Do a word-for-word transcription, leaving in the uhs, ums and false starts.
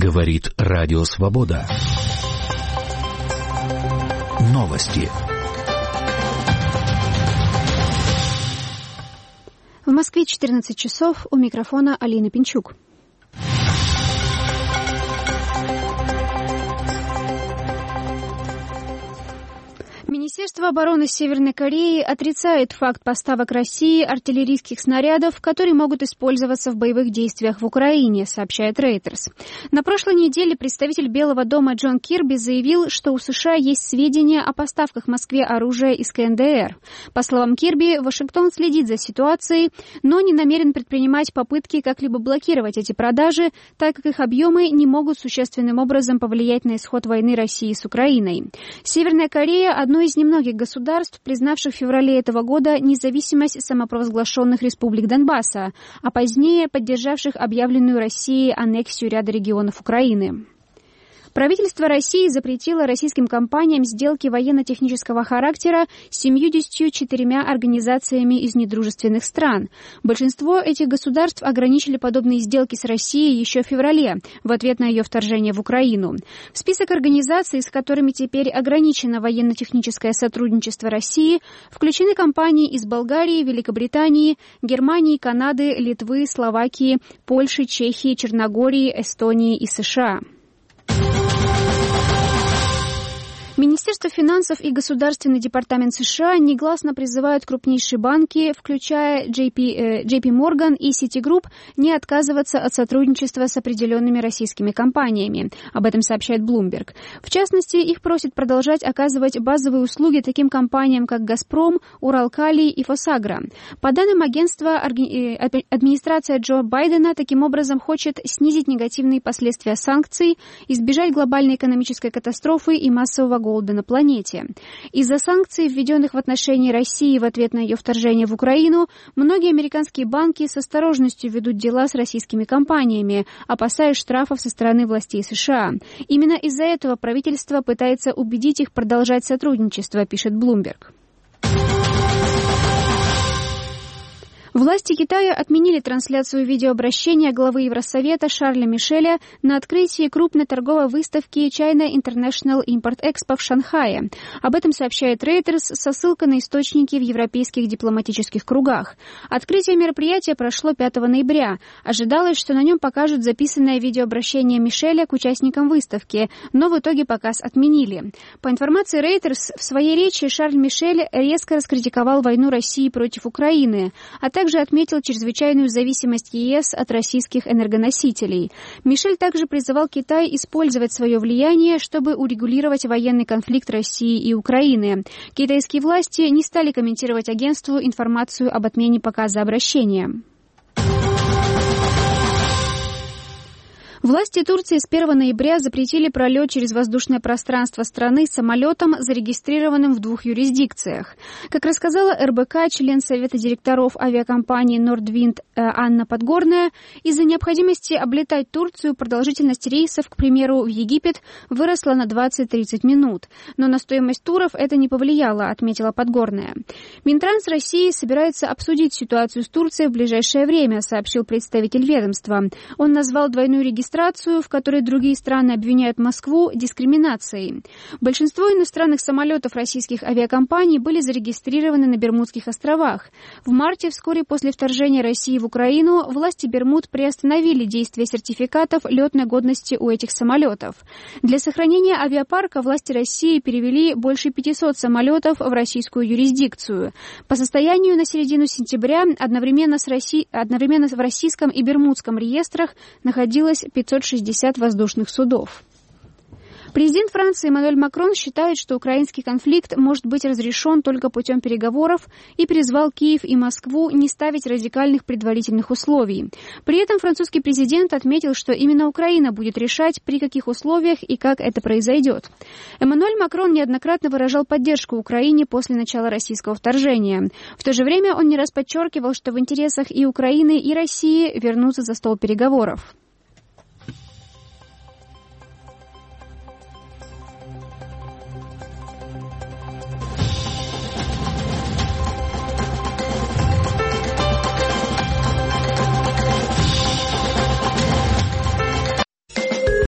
Говорит Радио Свобода. Новости. В Москве четырнадцать часов. У микрофона Алина Пинчук. Министерство обороны Северной Кореи отрицает факт поставок России артиллерийских снарядов, которые могут использоваться в боевых действиях в Украине, сообщает Reuters. На прошлой неделе представитель Белого дома Джон Кирби заявил, что у США есть сведения о поставках Москве оружия из ка эн дэ эр. По словам Кирби, Вашингтон следит за ситуацией, но не намерен предпринимать попытки как-либо блокировать эти продажи, так как их объемы не могут существенным образом повлиять на исход войны России с Украиной. Северная Корея – одно из немногих государств, признавших в феврале этого года независимость самопровозглашенных республик Донбасса, а позднее поддержавших объявленную Россией аннексию ряда регионов Украины. Правительство России запретило российским компаниям сделки военно-технического характера с семьюдесятью четырьмя организациями из недружественных стран. Большинство этих государств ограничили подобные сделки с Россией еще в феврале, в ответ на ее вторжение в Украину. В список организаций, с которыми теперь ограничено военно-техническое сотрудничество России, включены компании из Болгарии, Великобритании, Германии, Канады, Литвы, Словакии, Польши, Чехии, Черногории, Эстонии и США. Министерство финансов и Государственный департамент США негласно призывают крупнейшие банки, включая джей пи, э, джей пи Morgan и Citigroup, не отказываться от сотрудничества с определенными российскими компаниями. Об этом сообщает Bloomberg. В частности, их просят продолжать оказывать базовые услуги таким компаниям, как «Газпром», «Уралкалий» и «Фосагро». По данным агентства, администрация Джо Байдена таким образом хочет снизить негативные последствия санкций, избежать глобальной экономической катастрофы и массового голода на планете. Из-за санкций, введенных в отношении России в ответ на ее вторжение в Украину, многие американские банки с осторожностью ведут дела с российскими компаниями, опасаясь штрафов со стороны властей США. Именно из-за этого правительство пытается убедить их продолжать сотрудничество, пишет Bloomberg. Власти Китая отменили трансляцию видеообращения главы Евросовета Шарля Мишеля на открытии крупной торговой выставки China International Import Expo в Шанхае. Об этом сообщает Reuters со ссылкой на источники в европейских дипломатических кругах. Открытие мероприятия прошло пятого ноября. Ожидалось, что на нем покажут записанное видеообращение Мишеля к участникам выставки, но в итоге показ отменили. По информации Reuters, в своей речи Шарль Мишель резко раскритиковал войну России против Украины, а также также отметил чрезвычайную зависимость ЕС от российских энергоносителей. Мишель также призывал Китай использовать свое влияние, чтобы урегулировать военный конфликт России и Украины. Китайские власти не стали комментировать агентству информацию об отмене показа обращения. Власти Турции с первого ноября запретили пролет через воздушное пространство страны самолетом, зарегистрированным в двух юрисдикциях. Как рассказала эр бэ ка член Совета директоров авиакомпании Nordwind Анна Подгорная, из-за необходимости облетать Турцию продолжительность рейсов, к примеру, в Египет, выросла на двадцать-тридцать минут. Но на стоимость туров это не повлияло, отметила Подгорная. Минтранс России собирается обсудить ситуацию с Турцией в ближайшее время, сообщил представитель ведомства. Он назвал двойную регистрацию, в которой другие страны обвиняют Москву, дискриминацией. Большинство иностранных самолетов российских авиакомпаний были зарегистрированы на Бермудских островах. В марте, вскоре после вторжения России в Украину, власти Бермуд приостановили действие сертификатов летной годности у этих самолетов. Для сохранения авиапарка власти России перевели больше пятисот самолетов в российскую юрисдикцию. По состоянию на середину сентября одновременно, с Росси... одновременно в российском и бермудском реестрах находилось пятьсот шестьдесят воздушных судов. Президент Франции Эммануэль Макрон считает, что украинский конфликт может быть разрешен только путем переговоров и призвал Киев и Москву не ставить радикальных предварительных условий. При этом французский президент отметил, что именно Украина будет решать, при каких условиях и как это произойдет. Эммануэль Макрон неоднократно выражал поддержку Украине после начала российского вторжения. В то же время он не раз подчеркивал, что в интересах и Украины, и России вернуться за стол переговоров.